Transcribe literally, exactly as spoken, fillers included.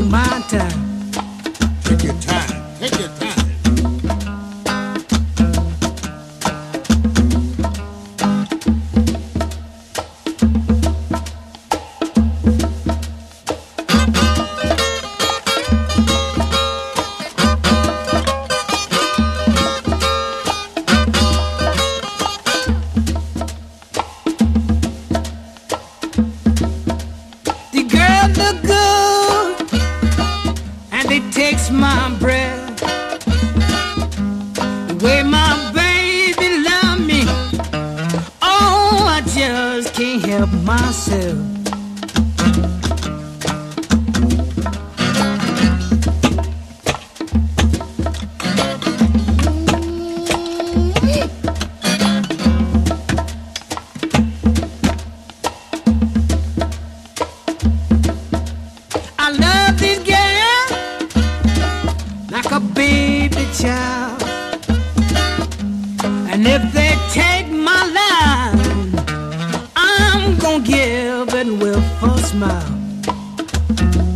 take my time. Take your time. Take your time. The girl look good, and it takes my breath. The way my baby love me, oh, I just can't help myself. I love this girl like a baby child, and if they take my life, I'm gonna give it with a smile.